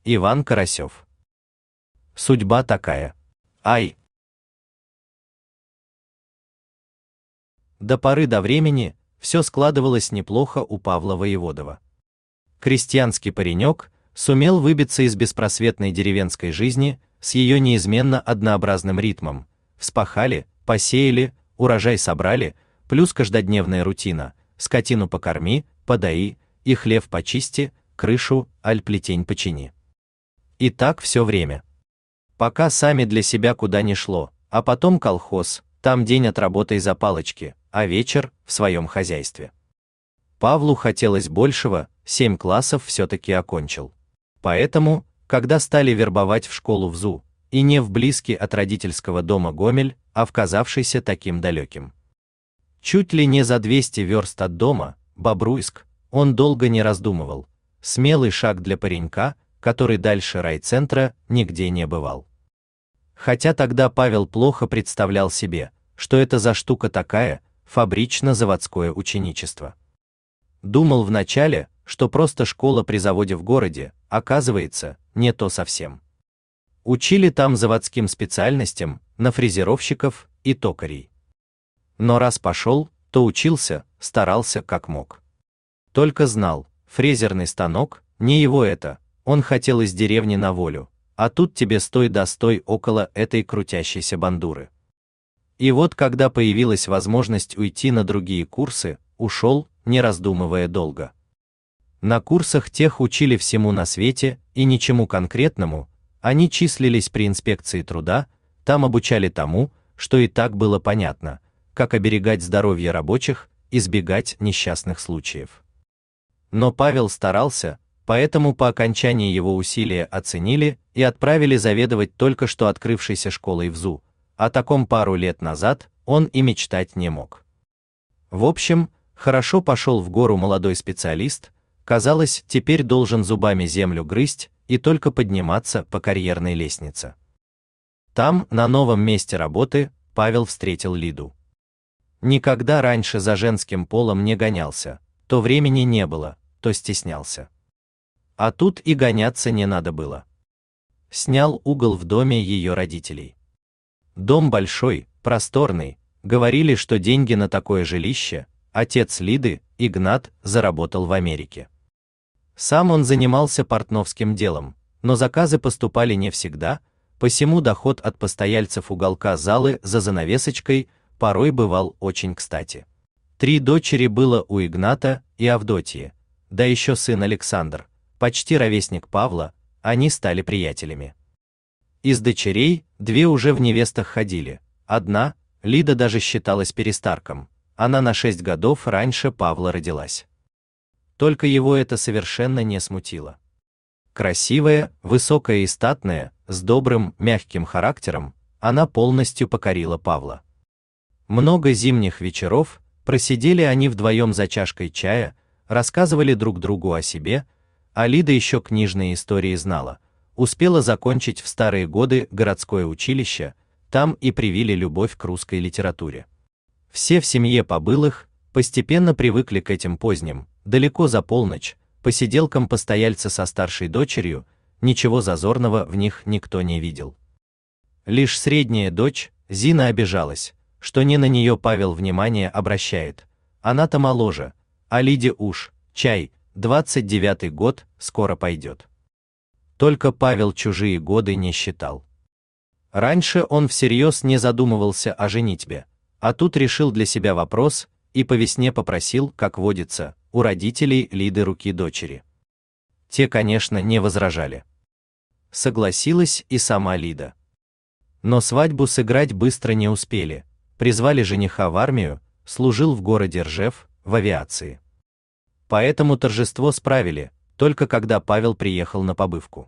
Иван Карасев. Судьба такая. Ай! До поры до времени все складывалось неплохо у Павла Воеводова. Крестьянский паренек сумел выбиться из беспросветной деревенской жизни с ее неизменно однообразным ритмом. Вспахали, посеяли, урожай собрали, плюс каждодневная рутина: скотину покорми, подои, и хлев почисти, крышу, аль плетень почини. И так все время. Пока сами для себя куда ни шло, а потом колхоз, там день отработай за палочки, а вечер в своем хозяйстве. Павлу хотелось большего, 7 классов все-таки окончил. Поэтому, когда стали вербовать в школу в ЗУ, и не в близкий от родительского дома Гомель, а в казавшийся таким далеким, чуть ли не за 200 верст от дома, Бобруйск, он долго не раздумывал. Смелый шаг для паренька, который дальше райцентра нигде не бывал. Хотя тогда Павел плохо представлял себе, что это за штука такая, фабрично-заводское ученичество. Думал вначале, что просто школа при заводе в городе, оказывается, не то совсем. Учили там заводским специальностям, на фрезеровщиков и токарей. Но раз пошел, то учился, старался как мог. Только знал, фрезерный станок, не его это, он хотел из деревни на волю, а тут тебе стой да стой около этой крутящейся бандуры. И вот когда появилась возможность уйти на другие курсы, ушел, не раздумывая долго. На курсах тех учили всему на свете и ничему конкретному, они числились при инспекции труда, там обучали тому, что и так было понятно, как оберегать здоровье рабочих, избегать несчастных случаев. Но Павел старался, поэтому по окончании его усилия оценили и отправили заведовать только что открывшейся школой в ЗУ. О таком пару лет назад он и мечтать не мог. В общем, хорошо пошел в гору молодой специалист, казалось, теперь должен зубами землю грызть и только подниматься по карьерной лестнице. Там, на новом месте работы, Павел встретил Лиду. Никогда раньше за женским полом не гонялся, то времени не было, то стеснялся. А тут и гоняться не надо было. Снял угол в доме ее родителей. Дом большой, просторный, говорили, что деньги на такое жилище отец Лиды, Игнат, заработал в Америке. Сам он занимался портновским делом, но заказы поступали не всегда, посему доход от постояльцев уголка залы за занавесочкой порой бывал очень кстати. 3 дочери было у Игната и Авдотьи, да еще сын Александр, почти ровесник Павла, они стали приятелями. Из дочерей 2 уже в невестах ходили, одна, Лида, даже считалась перестарком, она на 6 годов раньше Павла родилась. Только его это совершенно не смутило. Красивая, высокая и статная, с добрым, мягким характером, она полностью покорила Павла. Много зимних вечеров просидели они вдвоем за чашкой чая, рассказывали друг другу о себе, а Лида еще книжные истории знала, успела закончить в старые годы городское училище, там и привили любовь к русской литературе. Все в семье Побылых постепенно привыкли к этим поздним, далеко за полночь, посиделкам постояльца со старшей дочерью, ничего зазорного в них никто не видел. Лишь средняя дочь, Зина, обижалась, что не на нее Павел внимание обращает, она-то моложе, а Лиде уж, чай, 29-й год, скоро пойдет. Только Павел чужие годы не считал. Раньше он всерьез не задумывался о женитьбе, а тут решил для себя вопрос и по весне попросил, как водится, у родителей Лиды руки дочери. Те, конечно, не возражали. Согласилась и сама Лида. Но свадьбу сыграть быстро не успели, призвали жениха в армию, служил в городе Ржев, в авиации. Поэтому торжество справили, только когда Павел приехал на побывку.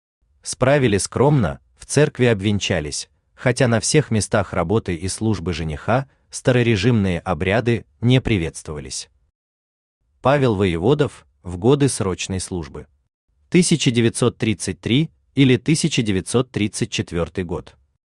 Справили скромно, в церкви обвенчались, хотя на всех местах работы и службы жениха старорежимные обряды не приветствовались. Павел Воеводов в годы срочной службы. 1933 или 1934 год.